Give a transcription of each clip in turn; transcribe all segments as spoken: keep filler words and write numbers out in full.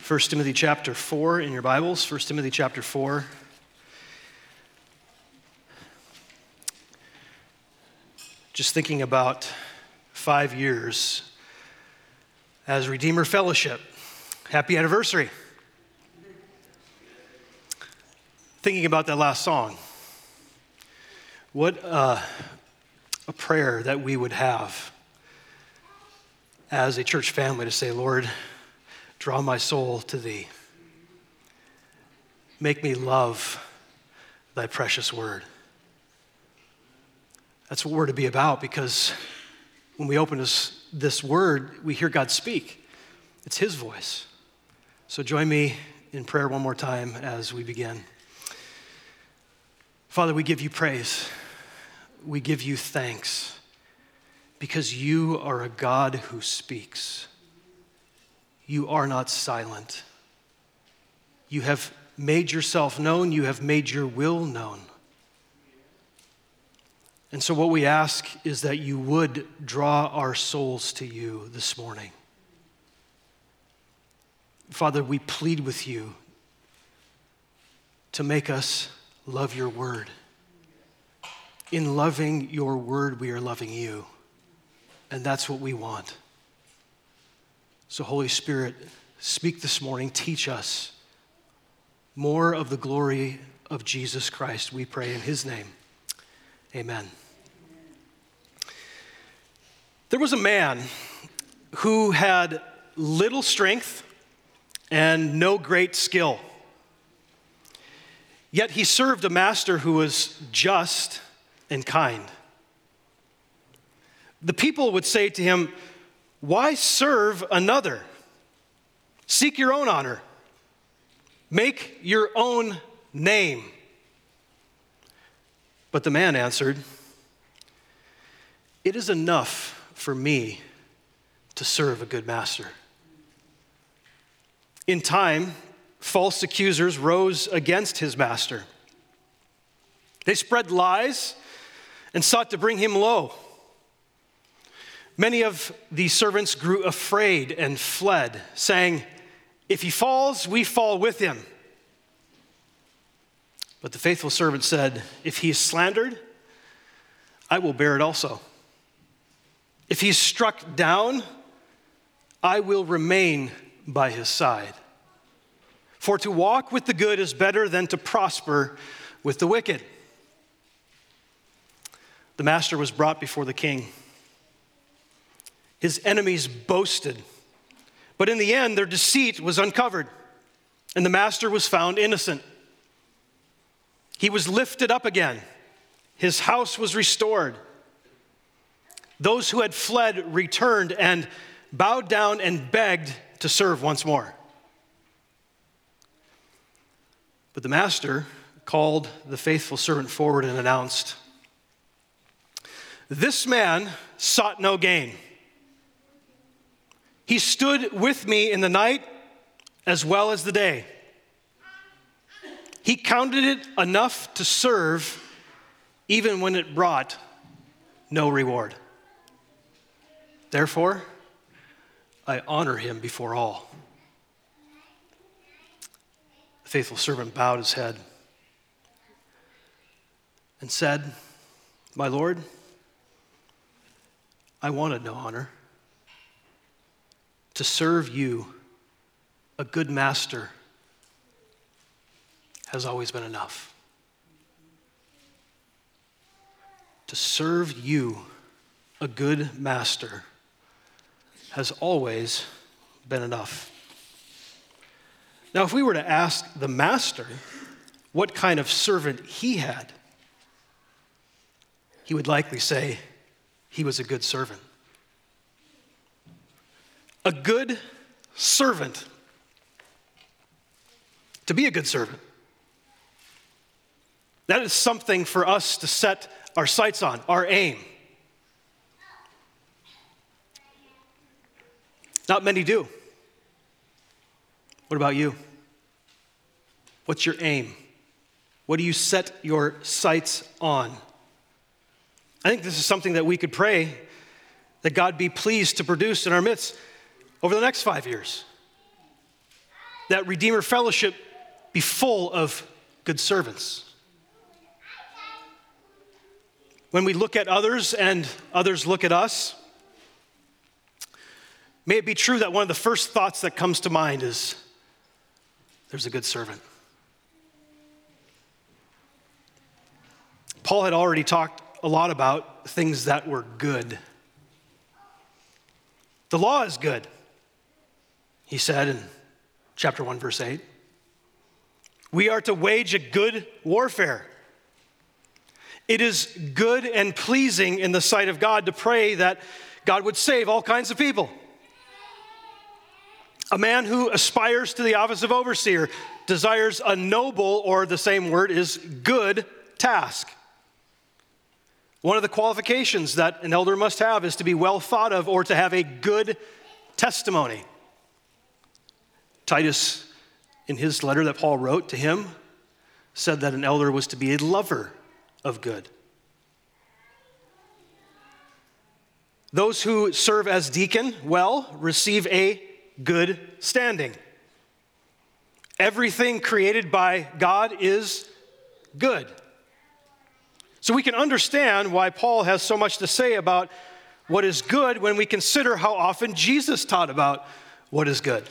First Timothy chapter four in your Bibles, First Timothy chapter four. Just thinking about five years as Redeemer Fellowship. Happy anniversary. Thinking about that last song. What uh, a prayer that we would have as a church family to say, Lord, draw my soul to thee. Make me love thy precious word. That's what we're to be about, because when we open this, this word, we hear God speak. It's his voice. So join me in prayer one more time as we begin. Father, we give you praise. We give you thanks because you are a God who speaks. You are not silent. You have made yourself known. You have made your will known. And so what we ask is that you would draw our souls to you this morning. Father, we plead with you to make us love your word. In loving your word, we are loving you. And that's what we want. So Holy Spirit, speak this morning. Teach us more of the glory of Jesus Christ. We pray in his name. Amen. There was a man who had little strength and no great skill. Yet he served a master who was just and kind. The people would say to him, "Why serve another? Seek your own honor. Make your own name." But the man answered, "It is enough for me to serve a good master." In time, false accusers rose against his master. They spread lies and sought to bring him low. Many of the servants grew afraid and fled, saying, "If he falls, we fall with him." But the faithful servant said, "If he is slandered, I will bear it also. If he is struck down, I will remain by his side. For to walk with the good is better than to prosper with the wicked." The master was brought before the king. His enemies boasted, but in the end their deceit was uncovered, and the master was found innocent. He was lifted up again. His house was restored. Those who had fled returned and bowed down and begged to serve once more. But the master called the faithful servant forward and announced, "This man sought no gain. He stood with me in the night as well as the day. He counted it enough to serve even when it brought no reward. Therefore, I honor him before all." The faithful servant bowed his head and said, "My Lord, I wanted no honor. To serve you, a good master, has always been enough. To serve you, a good master, has always been enough." Now, if we were to ask the master what kind of servant he had, he would likely say he was a good servant. A good servant. To be a good servant, that is something for us to set our sights on, our aim. Not many do. What about you? What's your aim? What do you set your sights on? I think this is something that we could pray that God be pleased to produce in our midst over the next five years. that Redeemer Fellowship be full of good servants. When we look at others and others look at us, may it be true that one of the first thoughts that comes to mind is, there's a good servant. Paul had already talked a lot about things that were good. The law is good, he said in chapter one, verse eight. We are to wage a good warfare. It is good and pleasing in the sight of God to pray that God would save all kinds of people. A man who aspires to the office of overseer desires a noble, or the same word is good, task. One of the qualifications that an elder must have is to be well thought of or to have a good testimony. Titus, in his letter that Paul wrote to him, said that an elder was to be a lover of good. Those who serve as deacon, well, receive a good standing. Everything created by God is good. So we can understand why Paul has so much to say about what is good when we consider how often Jesus taught about what is good.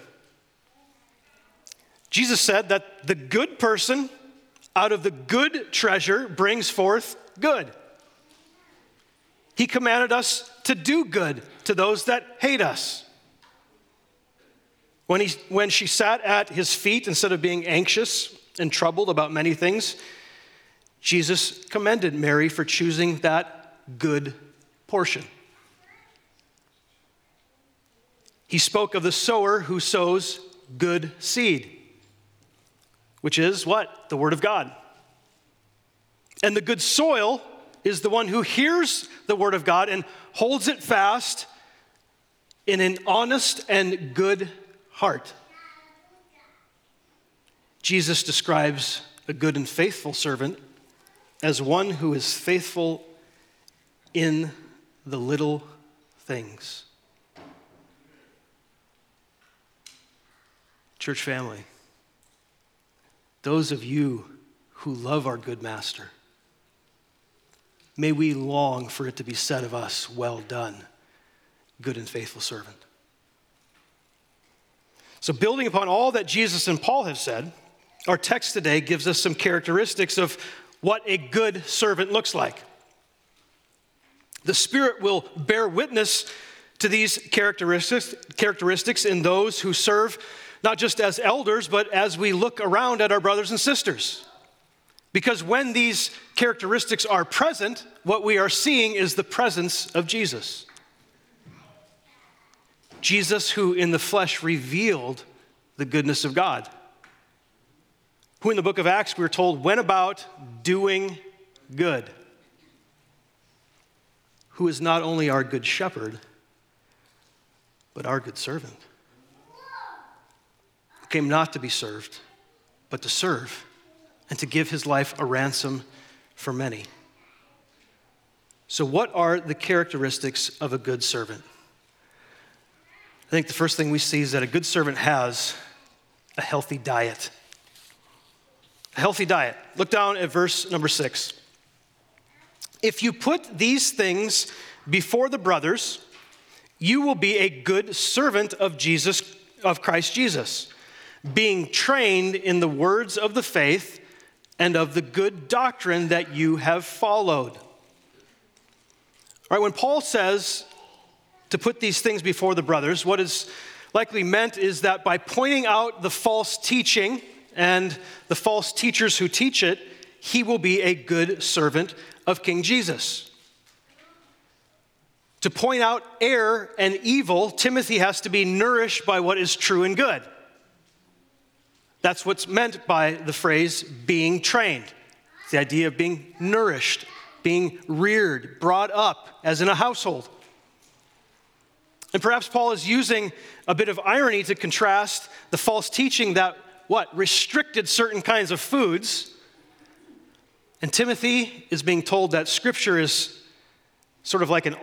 Jesus said that the good person out of the good treasure brings forth good. He commanded us to do good to those that hate us. When, he, when she sat at his feet, instead of being anxious and troubled about many things, Jesus commended Mary for choosing that good portion. He spoke of the sower who sows good seed, which is what? The Word of God. And the good soil is the one who hears the Word of God and holds it fast in an honest and good heart. Jesus describes a good and faithful servant as one who is faithful in the little things. Church family, those of you who love our good master, may we long for it to be said of us, well done, good and faithful servant. So building upon all that Jesus and Paul have said, our text today gives us some characteristics of what a good servant looks like. The Spirit will bear witness to these characteristics, characteristics in those who serve not just as elders, but as we look around at our brothers and sisters. Because when these characteristics are present, what we are seeing is the presence of Jesus. Jesus, who in the flesh revealed the goodness of God. Who in the book of Acts, we're told, went about doing good. Who is not only our good shepherd, but our good servant. Who came not to be served, but to serve, and to give his life a ransom for many. So what are the characteristics of a good servant? I think the first thing we see is that a good servant has a healthy diet. A healthy diet. Look down at verse number six. If you put these things before the brothers, you will be a good servant of Jesus, of Christ Jesus, being trained in the words of the faith and of the good doctrine that you have followed. All right, when Paul says to put these things before the brothers, what is likely meant is that by pointing out the false teaching and the false teachers who teach it, he will be a good servant of King Jesus. To point out error and evil, Timothy has to be nourished by what is true and good. That's what's meant by the phrase being trained. It's the idea of being nourished, being reared, brought up, as in a household. And perhaps Paul is using a bit of irony to contrast the false teaching that, what, restricted certain kinds of foods. And Timothy is being told that Scripture is sort of like an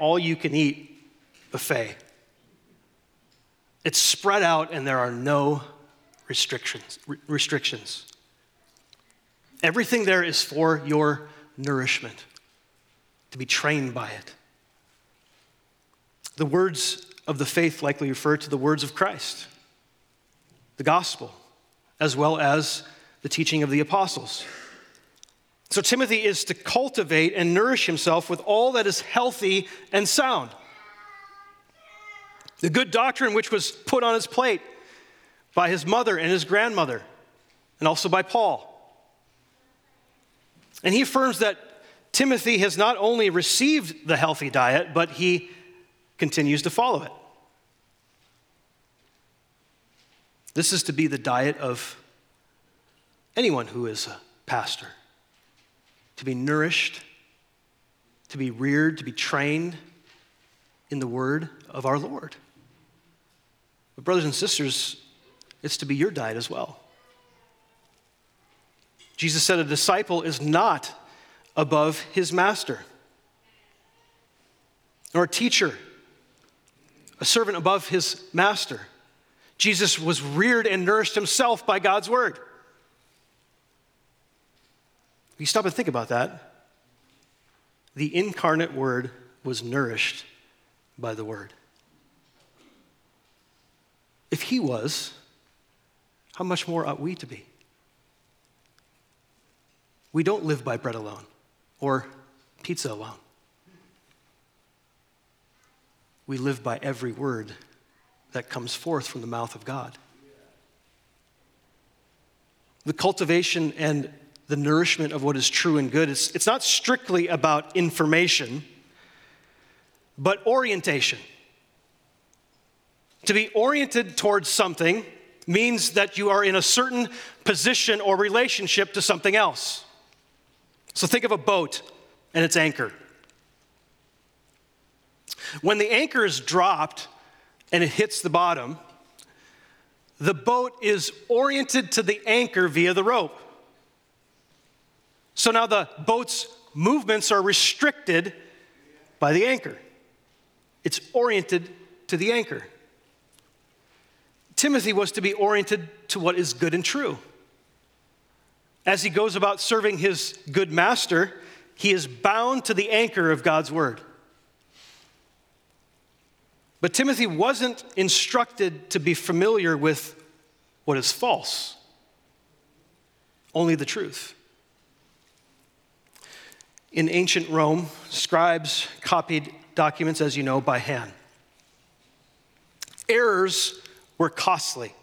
all-you-can-eat buffet. It's spread out and there are no restrictions. restrictions. Everything there is for your nourishment, to be trained by it. The words of the faith likely refer to the words of Christ, the gospel, as well as the teaching of the apostles. So Timothy is to cultivate and nourish himself with all that is healthy and sound. The good doctrine which was put on his plate by his mother and his grandmother, and also by Paul. And he affirms that Timothy has not only received the healthy diet, but he continues to follow it. This is to be the diet of anyone who is a pastor. To be nourished, to be reared, to be trained in the word of our Lord. But brothers and sisters, it's to be your diet as well. Jesus said a disciple is not above his master, nor a teacher, a servant above his master. Jesus was reared and nourished himself by God's word. You stop and think about that. The incarnate word was nourished by the word. If he was, how much more ought we to be? We don't live by bread alone or pizza alone. We live by every word that comes forth from the mouth of God. The cultivation and the nourishment of what is true and good, it's, it's not strictly about information, but orientation. To be oriented towards something means that you are in a certain position or relationship to something else. So think of a boat and its anchor. When the anchor is dropped and it hits the bottom, the boat is oriented to the anchor via the rope. So now the boat's movements are restricted by the anchor. It's oriented to the anchor. Timothy was to be oriented to what is good and true. As he goes about serving his good master, he is bound to the anchor of God's word. But Timothy wasn't instructed to be familiar with what is false, only the truth. In ancient Rome, scribes copied documents, as you know, by hand. Errors were costly.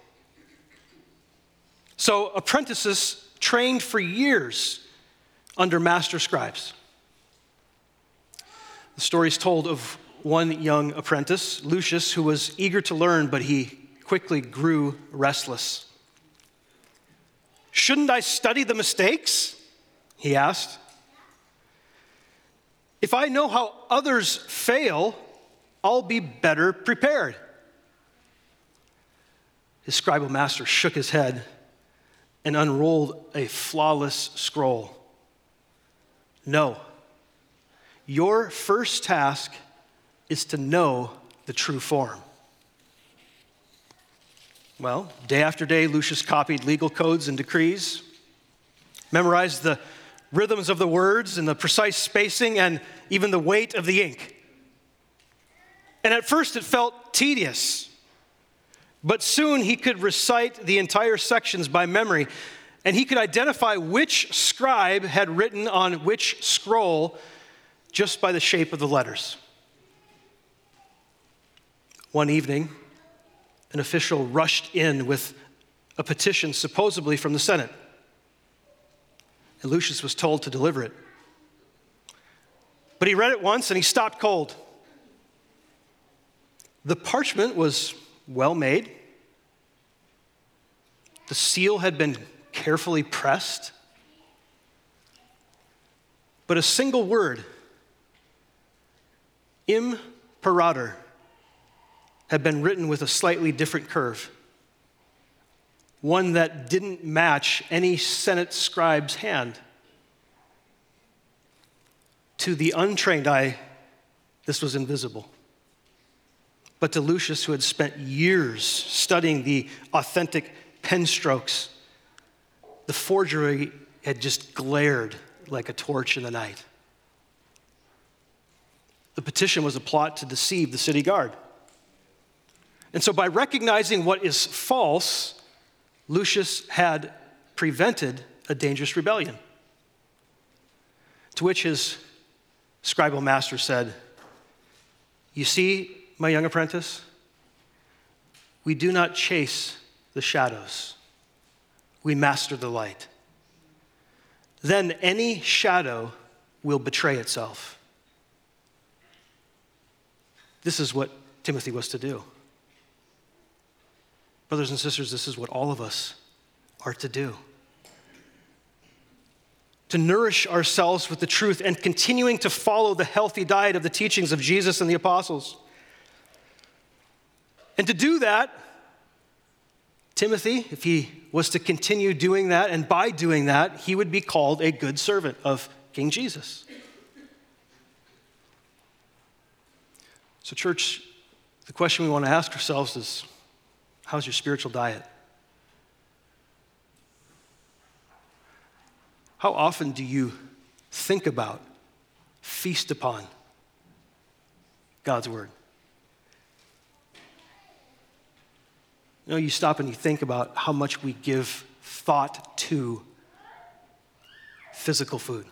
So apprentices trained for years under master scribes. The story is told of one young apprentice, Lucius, who was eager to learn, but he quickly grew restless. "Shouldn't I study the mistakes?" he asked. "If I know how others fail, I'll be better prepared." His scribal master shook his head and unrolled a flawless scroll. "No, your first task is to know the true form." Well, day after day, Lucius copied legal codes and decrees, memorized the rhythms of the words and the precise spacing and even the weight of the ink. And at first it felt tedious, but soon he could recite the entire sections by memory, and he could identify which scribe had written on which scroll just by the shape of the letters. One evening, an official rushed in with a petition supposedly from the Senate. And Lucius was told to deliver it. But he read it once and he stopped cold. The parchment was well made. The seal had been carefully pressed. But a single word, imperator, had been written with a slightly different curve. One that didn't match any Senate scribe's hand. To the untrained eye, this was invisible. But to Lucius, who had spent years studying the authentic pen strokes, the forgery had just glared like a torch in the night. The petition was a plot to deceive the city guard. And so by recognizing what is false, Lucius had prevented a dangerous rebellion. To which his scribal master said, "You see, my young apprentice, we do not chase the shadows. We master the light. Then any shadow will betray itself." This is what Timothy was to do. Brothers and sisters, this is what all of us are to do. To nourish ourselves with the truth and continuing to follow the healthy diet of the teachings of Jesus and the apostles. And to do that, Timothy, if he was to continue doing that, and by doing that, he would be called a good servant of King Jesus. So church, the question we want to ask ourselves is, how's your spiritual diet? How often do you think about, feast upon God's word? You know, you stop and you think about how much we give thought to physical food.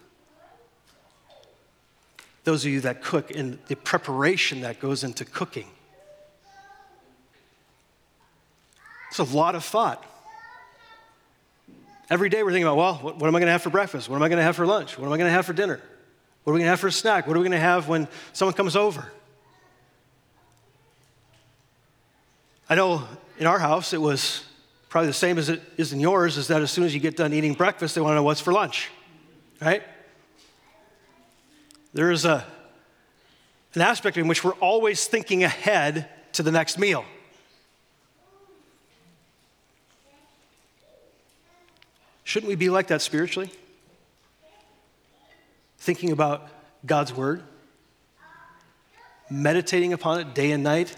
Those of you that cook, and the preparation that goes into cooking. It's a lot of thought. Every day we're thinking about, well, what, what am I going to have for breakfast? What am I going to have for lunch? What am I going to have for dinner? What are we going to have for a snack? What are we going to have when someone comes over? I know in our house it was probably the same as it is in yours, is that as soon as you get done eating breakfast, they want to know what's for lunch, right? There is a, an aspect in which we're always thinking ahead to the next meal. Shouldn't we be like that spiritually? Thinking about God's word, meditating upon it day and night.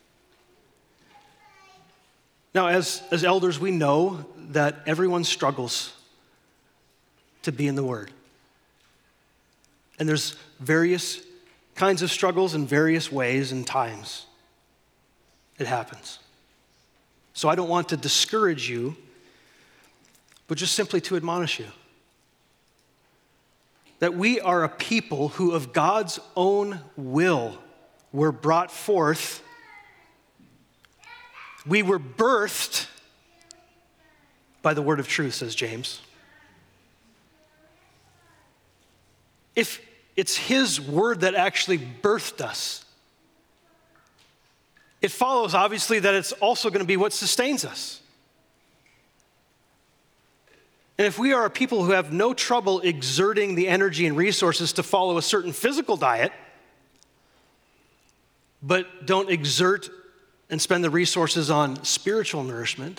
Now, as, as elders, we know that everyone struggles to be in the word. And there's various kinds of struggles in various ways and times. It happens. So I don't want to discourage you, but just simply to admonish you that we are a people who of God's own will were brought forth. We were birthed by the word of truth, says James. If it's his word that actually birthed us, it follows, obviously, that it's also going to be what sustains us. And if we are a people who have no trouble exerting the energy and resources to follow a certain physical diet, but don't exert and spend the resources on spiritual nourishment,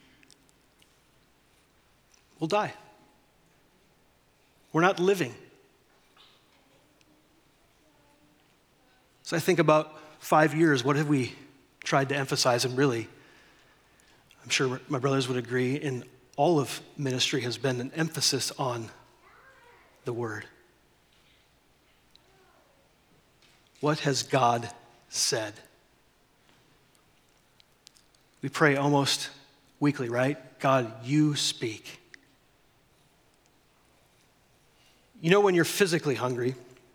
we'll die. We're not living. So I think about five years, what have we tried to emphasize? And really, I'm sure my brothers would agree, in all of ministry has been an emphasis on the word. What has God said? We pray almost weekly, right? God, you speak. You know, when you're physically hungry,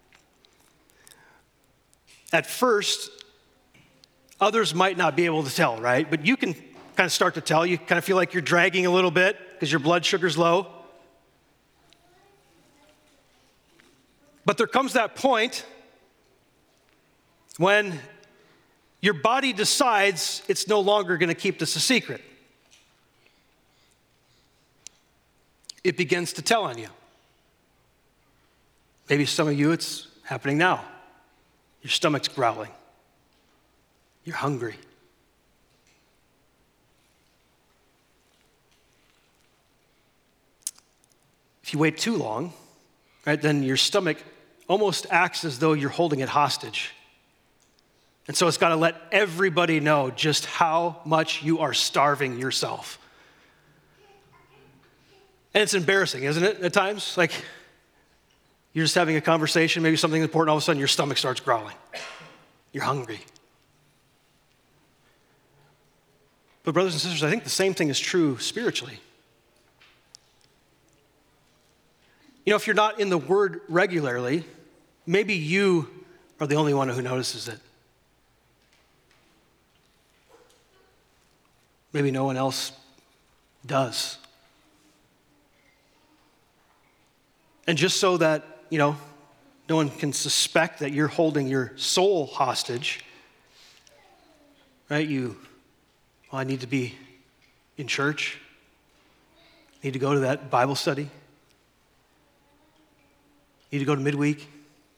at first, others might not be able to tell, right? But you can kind of start to tell. You kind of feel like you're dragging a little bit because your blood sugar's low. But there comes that point when your body decides it's no longer going to keep this a secret. It begins to tell on you. Maybe some of you, it's happening now. Your stomach's growling. You're hungry. If you wait too long, right, then your stomach almost acts as though you're holding it hostage. And so it's got to let everybody know just how much you are starving yourself And it's embarrassing, isn't it, at times? Like, you're just having a conversation, maybe something important, all of a sudden your stomach starts growling. You're hungry. But brothers and sisters, I think the same thing is true spiritually. You know, if you're not in the Word regularly, maybe you are the only one who notices it. Maybe no one else does. And just so that, you know, no one can suspect that you're holding your soul hostage, right? You, well, I need to be in church. I need to go to that Bible study. I need to go to midweek.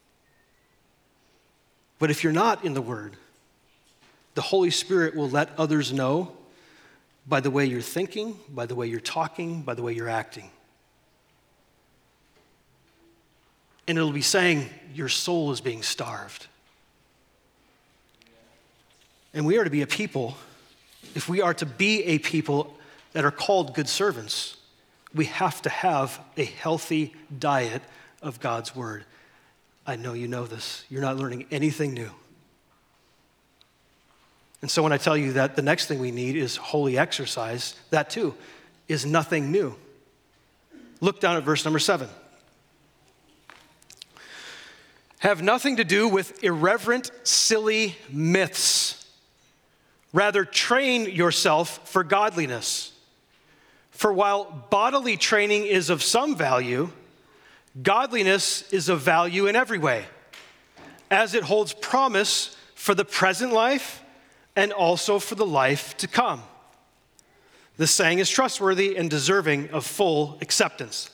But if you're not in the Word, the Holy Spirit will let others know by the way you're thinking, by the way you're talking, by the way you're acting. And it'll be saying your soul is being starved. And we are to be a people, if we are to be a people that are called good servants, we have to have a healthy diet of God's Word. I know you know this. You're not learning anything new. And so when I tell you that the next thing we need is holy exercise, that too is nothing new. Look down at verse number seven. Have nothing to do with irreverent, silly myths. Rather, train yourself for godliness. For while bodily training is of some value, godliness is of value in every way, as it holds promise for the present life and also for the life to come. The saying is trustworthy and deserving of full acceptance.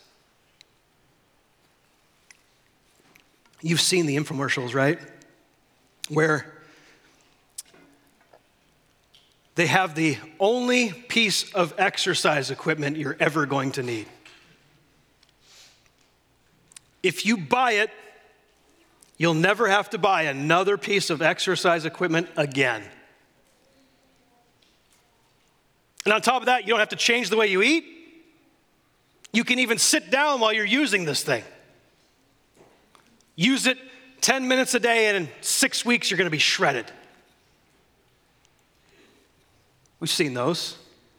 You've seen the infomercials, right? Where they have the only piece of exercise equipment you're ever going to need. If you buy it, you'll never have to buy another piece of exercise equipment again. And on top of that, you don't have to change the way you eat. You can even sit down while you're using this thing. Use it ten minutes a day, and in six weeks, you're going to be shredded. We've seen those.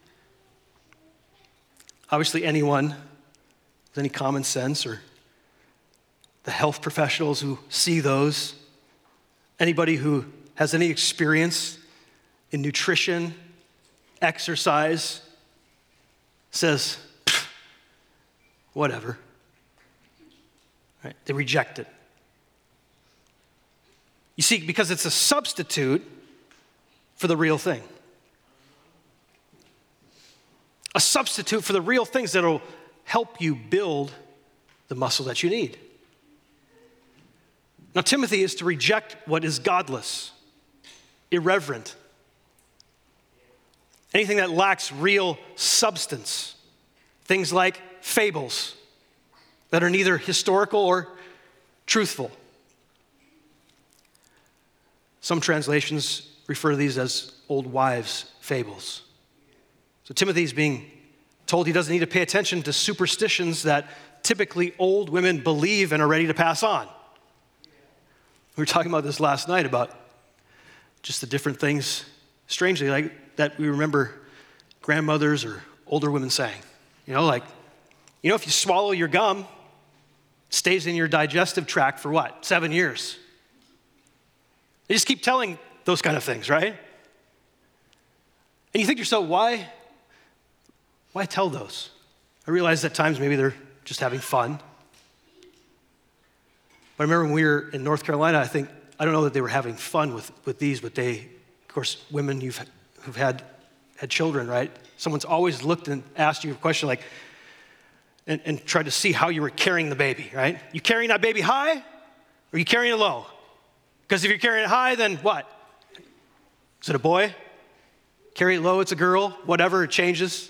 Obviously, anyone with any common sense, or the health professionals who see those, anybody who has any experience in nutrition, exercise, says, whatever. Right? They reject it. You see, because it's a substitute for the real thing. A substitute for the real things that will help you build the muscle that you need. Now, Timothy is to reject what is godless, irreverent, anything that lacks real substance, things like fables that are neither historical or truthful. Some translations refer to these as old wives' fables. So Timothy's being told he doesn't need to pay attention to superstitions that typically old women believe and are ready to pass on. We were talking about this last night, about just the different things, strangely, like that we remember grandmothers or older women saying. You know, like, you know, if you swallow your gum, it stays in your digestive tract for what? Seven years. They just keep telling those kind of things, right? And you think to yourself, why, why tell those? I realize at times maybe they're just having fun. But I remember when we were in North Carolina, I think, I don't know that they were having fun with, with these, but they, of course, women you've, who've had, had children, right? Someone's always looked and asked you a question like, and, and tried to see how you were carrying the baby, right? You carrying that baby high, or you carrying it low? Because if you're carrying it high, then what? Is it a boy? Carry it low, it's a girl, whatever, it changes.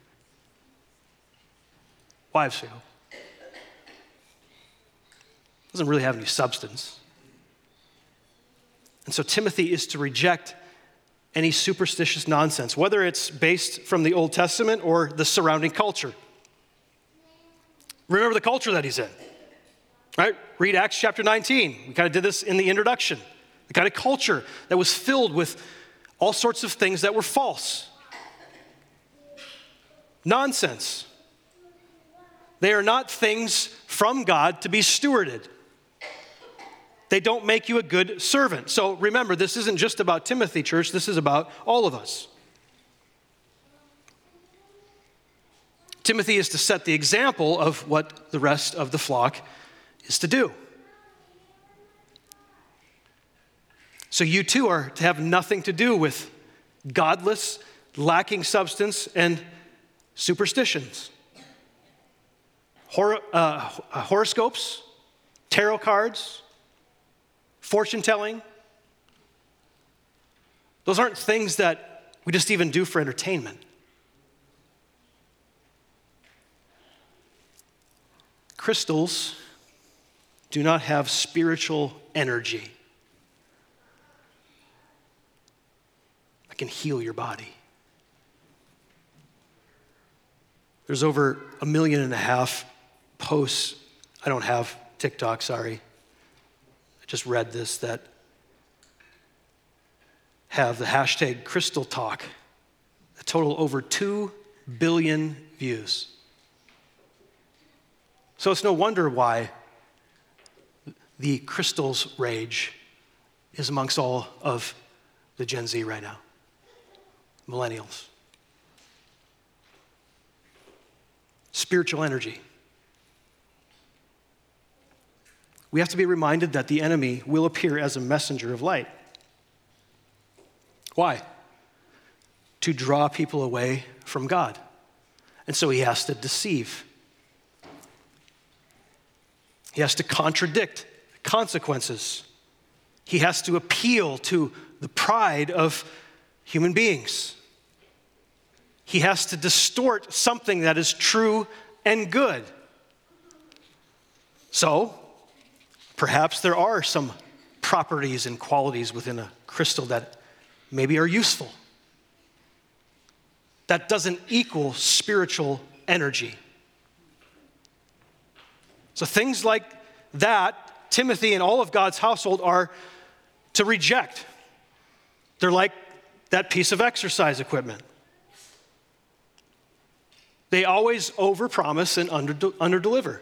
Wives fail. Doesn't really have any substance. And so Timothy is to reject any superstitious nonsense, whether it's based from the Old Testament or the surrounding culture. Remember the culture that he's in, right? Read Acts chapter nineteen. We kind of did this in the introduction. The kind of culture that was filled with all sorts of things that were false. Nonsense. They are not things from God to be stewarded. They don't make you a good servant. So remember, this isn't just about Timothy, church. This is about all of us. Timothy is to set the example of what the rest of the flock is to do. So you too are to have nothing to do with godless, lacking substance, and superstitions. Hor- uh, horoscopes, tarot cards, fortune telling. Those aren't things that we just even do for entertainment. Crystals do not have spiritual energy. I can heal your body. There's over a million and a half posts. I don't have TikTok, sorry. I just read this that have the hashtag Crystal Talk, a total over two billion views. So it's no wonder why the crystals rage is amongst all of the Gen Z right now, millennials. Spiritual energy. We have to be reminded that the enemy will appear as a messenger of light. Why? To draw people away from God. And so he has to deceive. He has to contradict consequences. He has to appeal to the pride of human beings. He has to distort something that is true and good. So, perhaps there are some properties and qualities within a crystal that maybe are useful. That doesn't equal spiritual energy. So things like that, Timothy and all of God's household are to reject. They're like that piece of exercise equipment. They always overpromise and under underdeliver.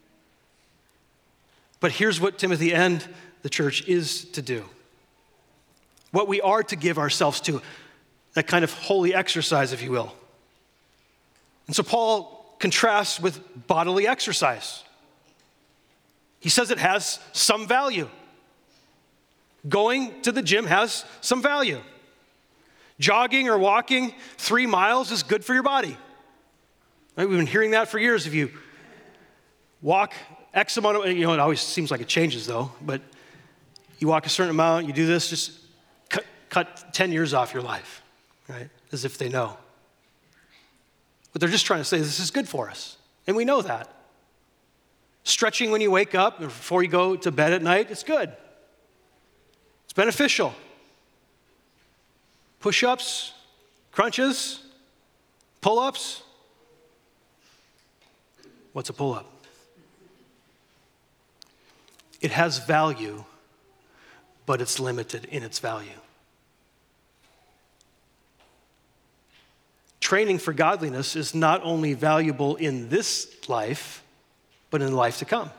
But here's what Timothy and the church is to do. What we are to give ourselves to, that kind of holy exercise, if you will. And so Paul contrasts with bodily exercise. He says it has some value. Going to the gym has some value. Jogging or walking three miles is good for your body. Right? We've been hearing that for years. If you walk X amount of, you know, it always seems like it changes though, but you walk a certain amount, you do this, just cut, cut ten years off your life, right? As if they know. But they're just trying to say this is good for us. And we know that. Stretching when you wake up or before you go to bed at night, it's good. It's beneficial. Push-ups, crunches, pull-ups. What's a pull-up? It has value, but it's limited in its value. Training for godliness is not only valuable in this life, but in the life to come.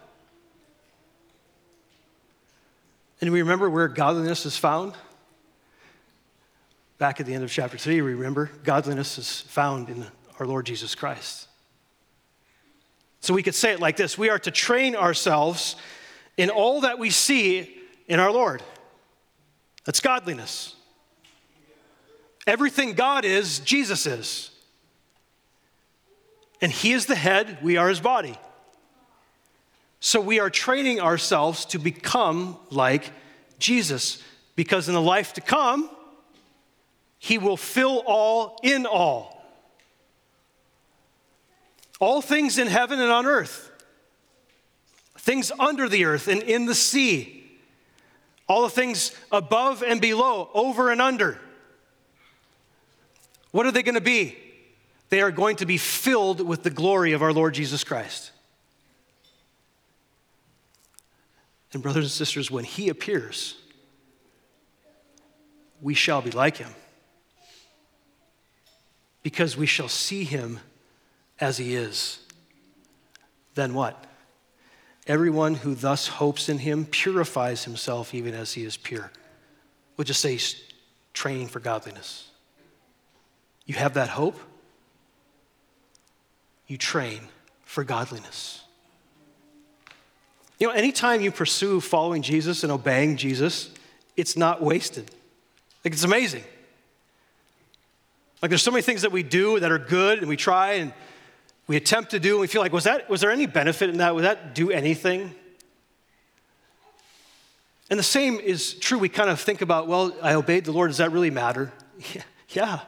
And we remember where godliness is found? Back at the end of chapter three, we remember godliness is found in our Lord Jesus Christ. So we could say it like this: we are to train ourselves in all that we see in our Lord. That's godliness. Everything God is, Jesus is. And he is the head, we are his body. So we are training ourselves to become like Jesus, because in the life to come, he will fill all in all. All things in heaven and on earth, things under the earth and in the sea, all the things above and below, over and under. What are they going to be? They are going to be filled with the glory of our Lord Jesus Christ. And brothers and sisters, when he appears, we shall be like him, because we shall see him as he is. Then what? Everyone who thus hopes in him purifies himself even as he is pure. We'll just say he's training for godliness. You have that hope, you train for godliness. You know, anytime you pursue following Jesus and obeying Jesus, it's not wasted. Like, it's amazing. Like, there's so many things that we do that are good and we try and we attempt to do, and we feel like, was that, was there any benefit in that? Would that do anything? And the same is true. We kind of think about, well, I obeyed the Lord. Does that really matter? Yeah. yeah.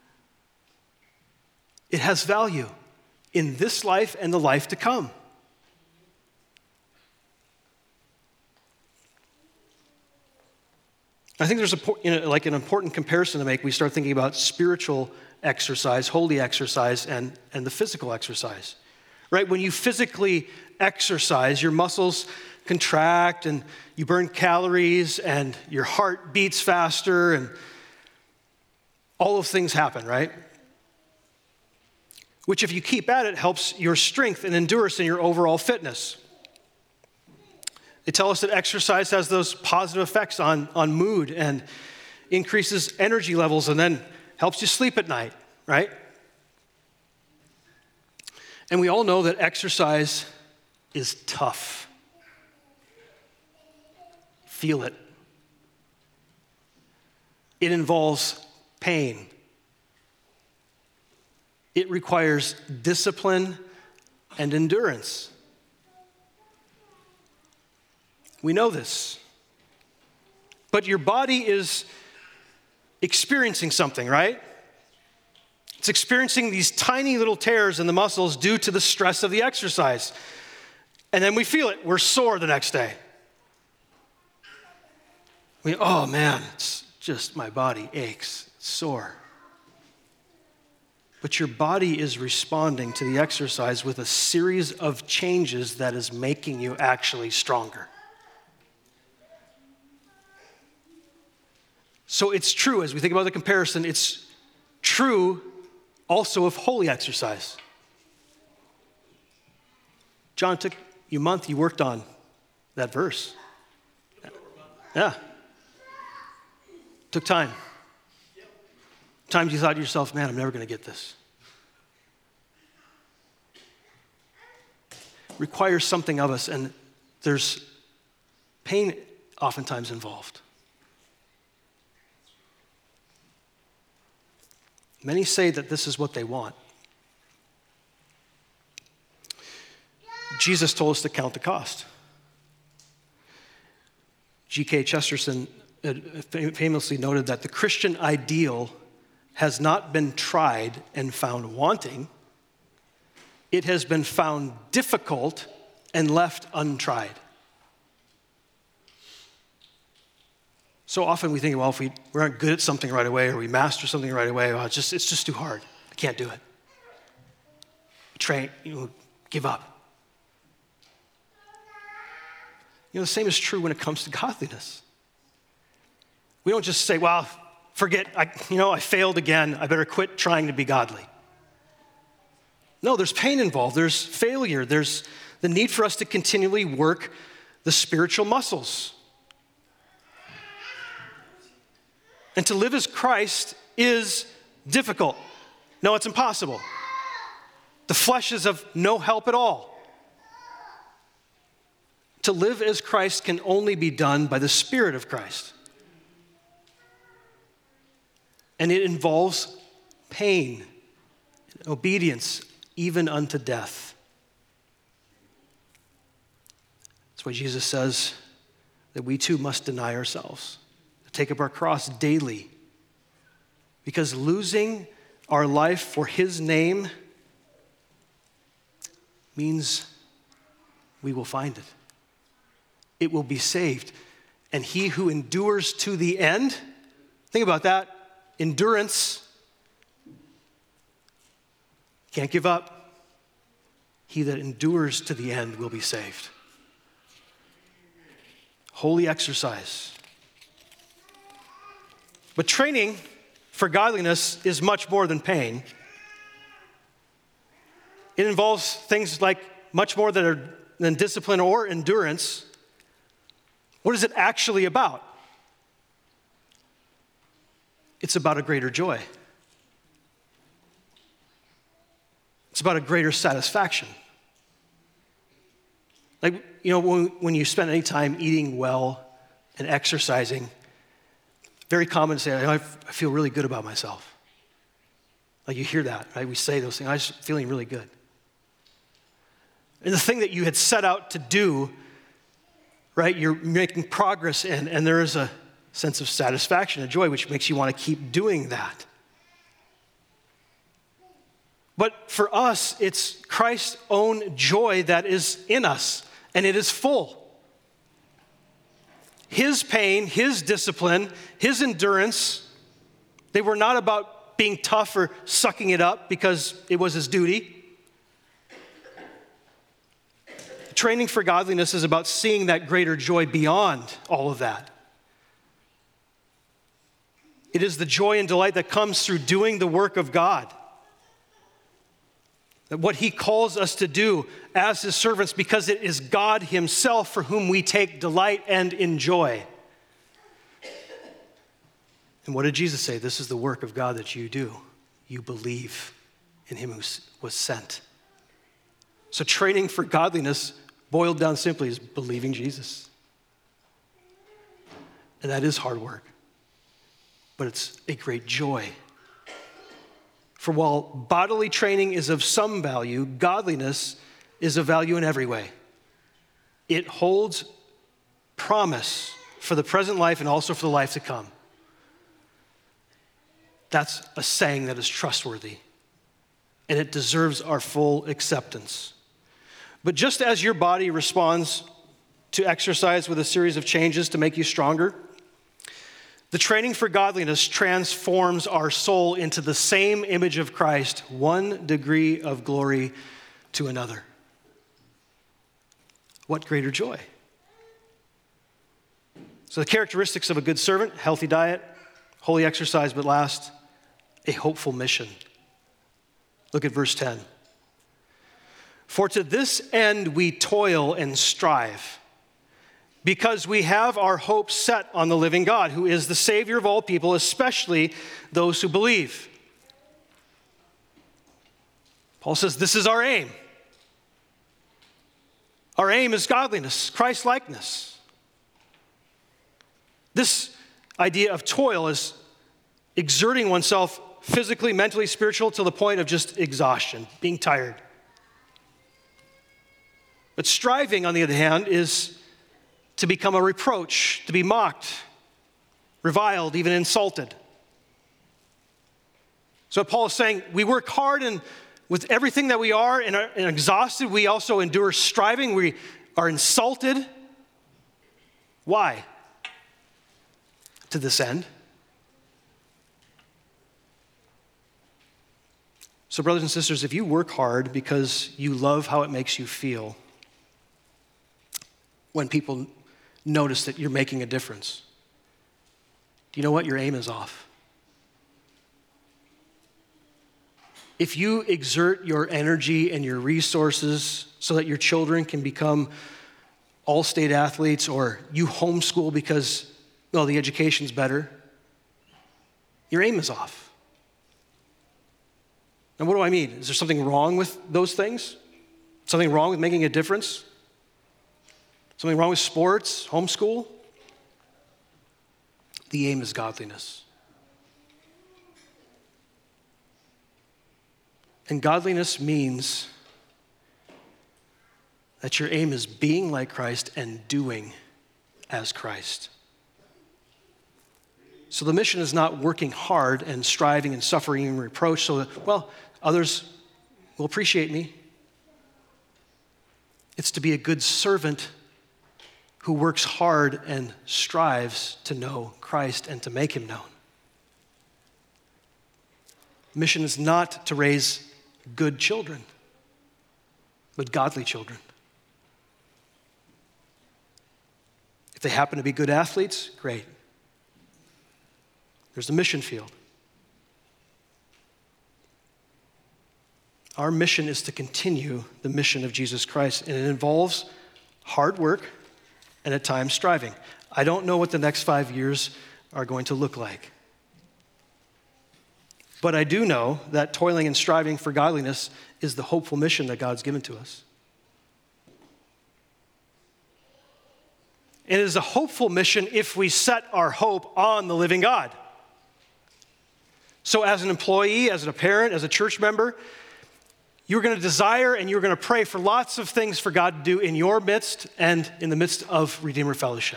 It has value in this life and the life to come. I think there's a, you know, like an important comparison to make. We start thinking about spiritual exercise, holy exercise, and, and the physical exercise, right? When you physically exercise, your muscles contract and you burn calories and your heart beats faster and all of things happen, right? Which, if you keep at it, helps your strength and endurance and your overall fitness. They tell us that exercise has those positive effects on, on mood and increases energy levels and then helps you sleep at night, right? And we all know that exercise is tough. Feel it. It involves pain. It requires discipline and endurance. We know this. But your body is experiencing something, right? It's experiencing these tiny little tears in the muscles due to the stress of the exercise. And then we feel it. We're sore the next day. We, oh man, it's just my body aches, it's sore. But your body is responding to the exercise with a series of changes that is making you actually stronger. So it's true, as we think about the comparison, it's true also of holy exercise. John, took you a month, you worked on that verse. Yeah. Took time. Times you thought to yourself, man, I'm never going to get this. Requires something of us, and there's pain oftentimes involved. Many say that this is what they want. Jesus told us to count the cost. G K Chesterton famously noted that the Christian ideal has not been tried and found wanting. It has been found difficult and left untried. So often we think, well, if we, we aren't good at something right away or we master something right away, well, it's just, it's just too hard. I can't do it. Train, you know, give up. You know, the same is true when it comes to godliness. We don't just say, well, forget, I, you know, I failed again. I better quit trying to be godly. No, there's pain involved. There's failure. There's the need for us to continually work the spiritual muscles. And to live as Christ is difficult. No, it's impossible. The flesh is of no help at all. To live as Christ can only be done by the Spirit of Christ. And it involves pain, obedience, even unto death. That's why Jesus says that we too must deny ourselves, take up our cross daily. Because losing our life for his name means we will find it. It will be saved. And he who endures to the end, think about that, endurance, can't give up. He that endures to the end will be saved. Holy exercise. But training for godliness is much more than pain. It involves things like much more that are than discipline or endurance. What is it actually about? It's about a greater joy. It's about a greater satisfaction. Like, you know, when, when you spend any time eating well and exercising, very common to say, I feel really good about myself. Like you hear that, right? We say those things, I'm just feeling really good. And the thing that you had set out to do, right, you're making progress in, and there is a sense of satisfaction and joy, which makes you want to keep doing that. But for us, it's Christ's own joy that is in us, and it is full. His pain, his discipline, his endurance, they were not about being tough or sucking it up because it was his duty. Training for godliness is about seeing that greater joy beyond all of that. It is the joy and delight that comes through doing the work of God. That what he calls us to do as his servants, because it is God himself for whom we take delight and enjoy. And what did Jesus say? This is the work of God that you do. You believe in him who was sent. So training for godliness, boiled down simply, is believing Jesus. And that is hard work, but it's a great joy. For while bodily training is of some value, godliness is of value in every way. It holds promise for the present life and also for the life to come. That's a saying that is trustworthy, and it deserves our full acceptance. But just as your body responds to exercise with a series of changes to make you stronger, the training for godliness transforms our soul into the same image of Christ, one degree of glory to another. What greater joy? So the characteristics of a good servant: healthy diet, holy exercise, but last, a hopeful mission. Look at verse ten. For to this end we toil and strive, because we have our hope set on the living God, who is the Savior of all people, especially those who believe. Paul says this is our aim. Our aim is godliness, Christ-likeness. This idea of toil is exerting oneself physically, mentally, spiritually, to the point of just exhaustion, being tired. But striving, on the other hand, is to become a reproach, to be mocked, reviled, even insulted. So what Paul is saying, we work hard and with everything that we are and are and exhausted, we also endure striving. We are insulted. Why? To this end. So brothers and sisters, if you work hard because you love how it makes you feel when people notice that you're making a difference, do you know what? Your aim is off. If you exert your energy and your resources so that your children can become all-state athletes, or you homeschool because, well, the education's better, your aim is off. And what do I mean? Is there something wrong with those things? Something wrong with making a difference? Something wrong with sports, homeschool? The aim is godliness. And godliness means that your aim is being like Christ and doing as Christ. So the mission is not working hard and striving and suffering and reproach so that, well, others will appreciate me. It's to be a good servant who works hard and strives to know Christ and to make him known. Mission is not to raise good children, but godly children. If they happen to be good athletes, great. There's the mission field. Our mission is to continue the mission of Jesus Christ, and it involves hard work and at times striving. I don't know what the next five years are going to look like. But I do know that toiling and striving for godliness is the hopeful mission that God's given to us. It is a hopeful mission if we set our hope on the living God. So as an employee, as a parent, as a church member, you're going to desire and you're going to pray for lots of things for God to do in your midst and in the midst of Redeemer Fellowship.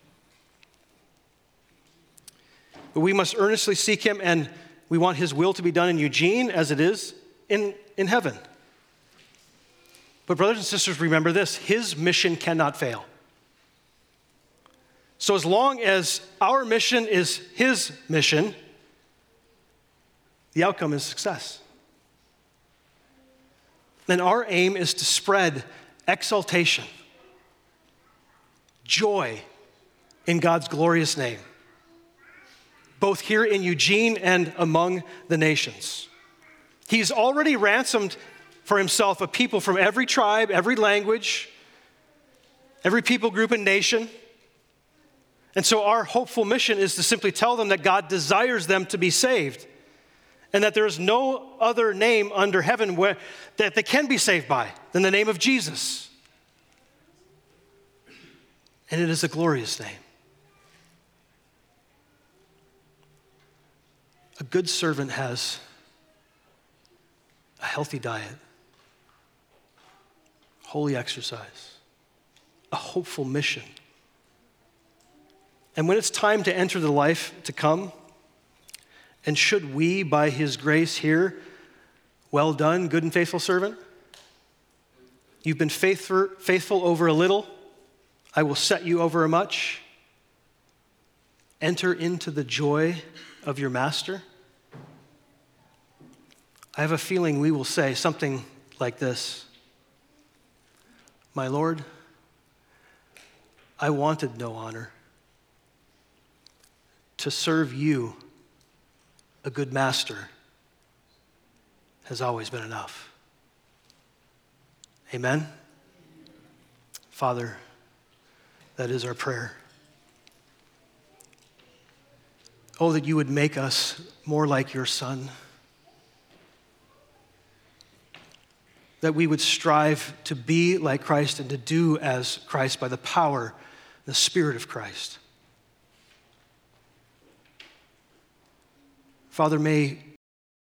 But we must earnestly seek him, and we want his will to be done in Eugene as it is in, in heaven. But brothers and sisters, remember this, his mission cannot fail. So as long as our mission is his mission, the outcome is success. Then our aim is to spread exaltation, joy in God's glorious name, both here in Eugene and among the nations. He's already ransomed for himself a people from every tribe, every language, every people group and nation. And so our hopeful mission is to simply tell them that God desires them to be saved, and that there is no other name under heaven where, that they can be saved by than the name of Jesus. And it is a glorious name. A good servant has a healthy diet, holy exercise, a hopeful mission. And when it's time to enter the life to come, and should we, by his grace, hear, well done, good and faithful servant? You've been faithful, faithful over a little. I will set you over a much. Enter into the joy of your master. I have a feeling we will say something like this. My Lord, I wanted no honor. To serve you, a good master, has always been enough. Amen? Father, that is our prayer. Oh, that you would make us more like your Son. That we would strive to be like Christ and to do as Christ by the power, the Spirit of Christ. Father, may